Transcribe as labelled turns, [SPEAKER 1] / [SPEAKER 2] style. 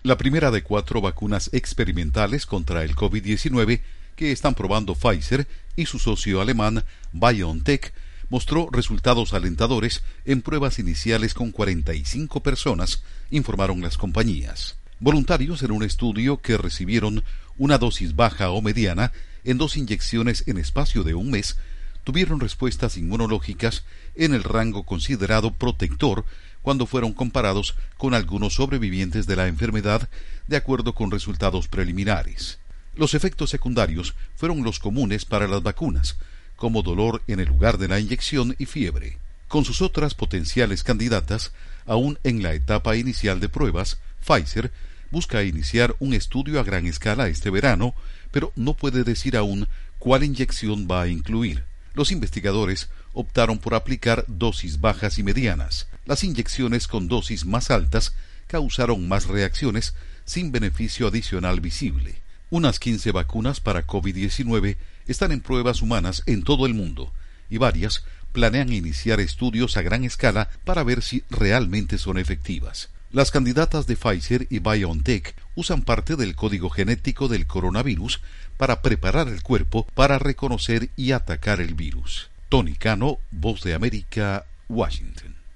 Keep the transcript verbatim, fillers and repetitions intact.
[SPEAKER 1] la primera de cuatro vacunas experimentales contra el COVID diecinueve que están probando Pfizer y su socio alemán BioNTech mostró resultados alentadores en pruebas iniciales con cuarenta y cinco personas, informaron las compañías. Voluntarios en un estudio que recibieron una dosis baja o mediana en dos inyecciones en espacio de un mes tuvieron respuestas inmunológicas en el rango considerado protector cuando fueron comparados con algunos sobrevivientes de la enfermedad, de acuerdo con resultados preliminares. Los efectos secundarios fueron los comunes para las vacunas, como dolor en el lugar de la inyección y fiebre. Con sus otras potenciales candidatas, aún en la etapa inicial de pruebas, Pfizer busca iniciar un estudio a gran escala este verano, pero no puede decir aún cuál inyección va a incluir. Los investigadores optaron por aplicar dosis bajas y medianas. Las inyecciones con dosis más altas causaron más reacciones sin beneficio adicional visible. Unas quince vacunas para COVID diecinueve están en pruebas humanas en todo el mundo, y varias planean iniciar estudios a gran escala para ver si realmente son efectivas. Las candidatas de Pfizer y BioNTech usan parte del código genético del coronavirus para preparar el cuerpo para reconocer y atacar el virus. Tony Cano, Voz de América, Washington.